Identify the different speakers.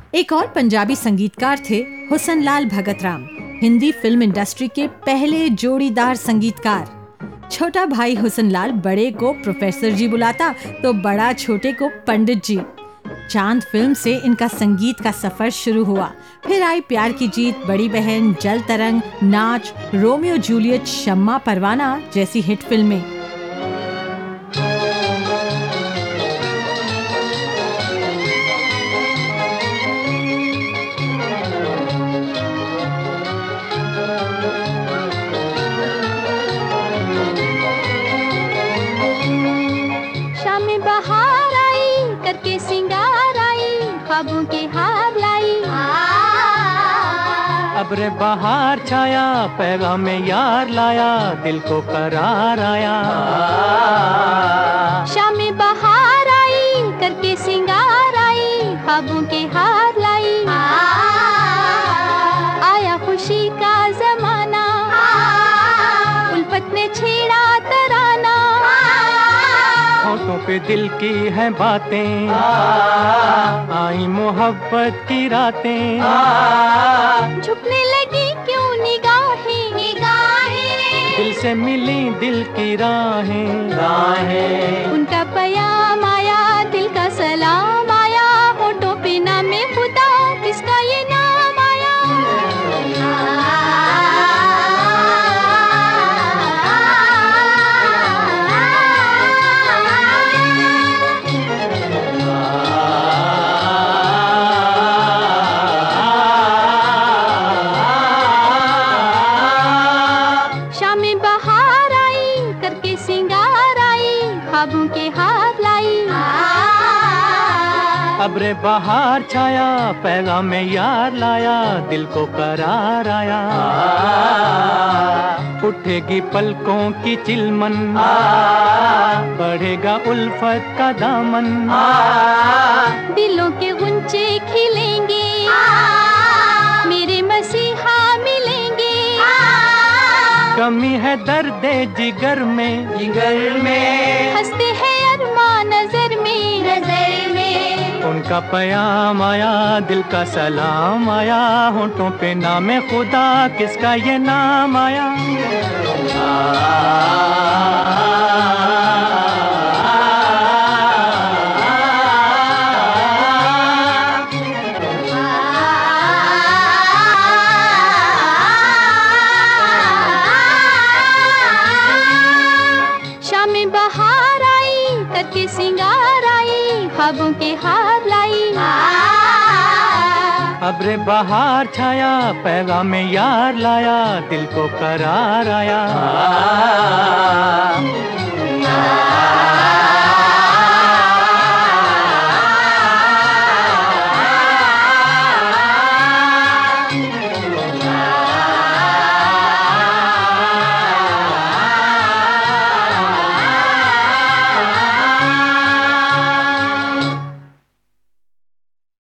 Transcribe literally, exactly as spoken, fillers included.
Speaker 1: एक और पंजाबी संगीतकार थे हुसन लाल भगत राम, हिंदी फिल्म इंडस्ट्री के पहले जोड़ीदार संगीतकार। छोटा भाई हुसन लाल बड़े को प्रोफेसर जी बुलाता तो बड़ा छोटे को पंडित जी। चांद फिल्म से इनका संगीत का सफर शुरू हुआ। फिर आई प्यार की जीत, बड़ी बहन, जल तरंग, नाच, रोमियो जूलियट, शम्मा परवाना जैसी हिट फिल्में।
Speaker 2: अब्रे बहार छाया, पैगाम में यार लाया, दिल को करार आया।
Speaker 3: शाम में बहार आई, करके सिंगार आई, ख्वाबों के हार लाई। आया खुशी का जमाना, उल्फत ने छेड़ा तराना।
Speaker 2: होठों पे दिल की है बातें, आई मोहब्बत की रातें।
Speaker 3: झुकने लगी क्यों निगाहें, निगाहें।
Speaker 2: दिल से मिली दिल की राहें, राहें।
Speaker 3: उनका प्याम आया, दिल का सलाम आया। होठों पे नामे खुदा, किसका ये नाम आया।
Speaker 2: अब्रे बहार छाया, पैगाम में यार लाया, दिल को करार आया। उठेगी पलकों की चिलमन, बढ़ेगा उल्फत का दामन।
Speaker 3: दिलों के गुंचे खिलेंगे, मेरे मसीहा मिलेंगे।
Speaker 2: कमी है दर्द जिगर में, जिगर में।
Speaker 3: हंसते हैं अरमान नजर में, नजर में।
Speaker 2: उनका प्याम आया, दिल का सलाम आया। होठों पे नामे खुदा, किसका ये नाम आया।
Speaker 3: शाम में बहार आई, करके सिंगार आई, ख्वाबों के हार लाई।
Speaker 2: अब्रे बहार छाया, पैगाम में यार लाया, दिल को करार आया।